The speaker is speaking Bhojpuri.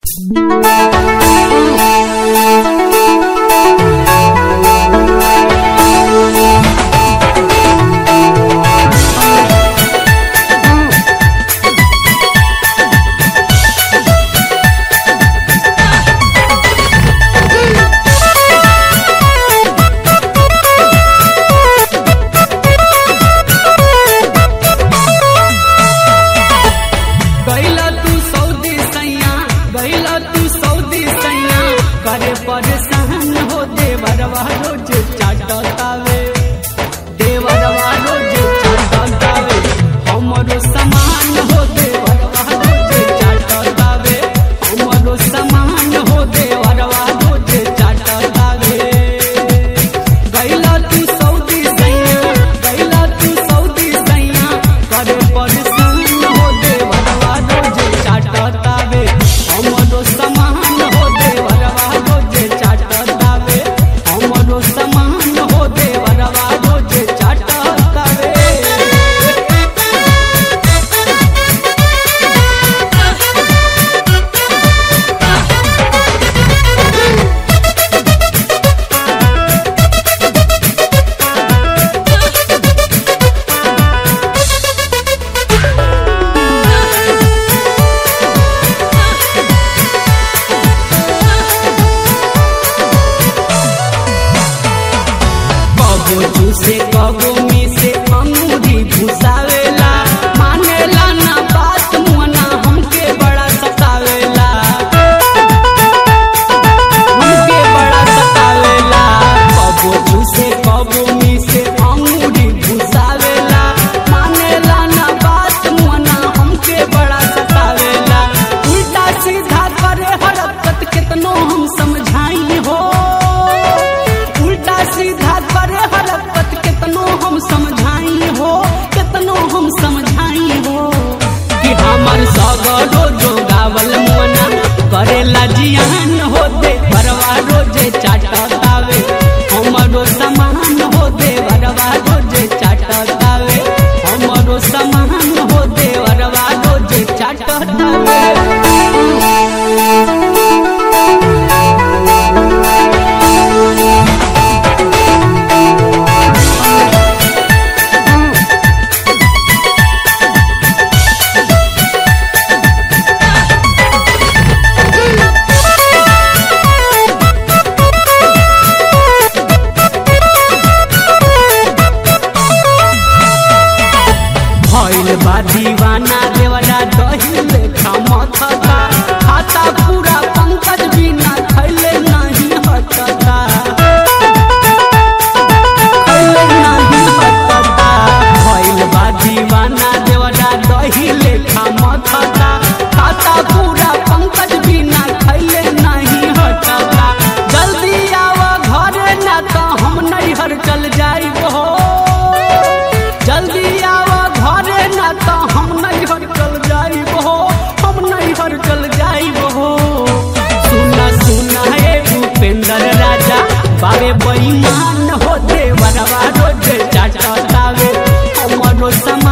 करे परेशान हो देवरवा रोज चाटतावे, देवरवा रोज चाटतावे, हमरो समान हो देवरवा रोज चाटतावे, हमरो समान हो देवरवा रोज चाटतावे। गैला तू सऊदी सैया, गैला तू सऊदी सैया, करे परेशान हो देवरवा रोज चाटतावे, हमरो समान हो देवरवा रोज चाटतावे, हमरो समान हो देवरवा रोज चाटतावे। कबो जूसे कबो में से अंगूरी घुसावेला, मानेला ना बात मुअना हमके बड़ा सतावेला, हमके बड़ा सतावेला। कबो जूसे कबो में से अंगूरी घुसावेला, मानेला ना बात मुअना हमके बड़ा सतावेला। उल्टा सीधा करे हरकत कितनो हम समझाई हो, उल्टा सीधा करे हरकत कितनो हम समझाई हो, कितनो हम समझाई हो। कि हमर सगरो जो गावल मुअना करेला जियान हो दे बरवा रोजे चाटतावे, हमरो समान हो दे बरवा रोजे चाटतावे, हमरो समान हो दे बरवा रोजे चाटतावे। भइल बा दीवाना देवरा दही लेखा मथता, खाता पूरा पंकज बिना खैले नहीं हटता, खैले नहीं हटता। भइल बा दीवाना देवरा दही लेखा मथता, खाता पूरा पंकज बिना खैले नहीं हटता। जल्दी आवा घरे ना तो हम नैहर चल जाइब हो, जल्दी आवा घरे ना तो हम नैहर चल जाइब हो, हम नैहर चल जाइब हो। सुना सुना हे भूपेंद्र राजा बाबे बेईमान हो देवरवा रोज चाटतावे, हमरो समान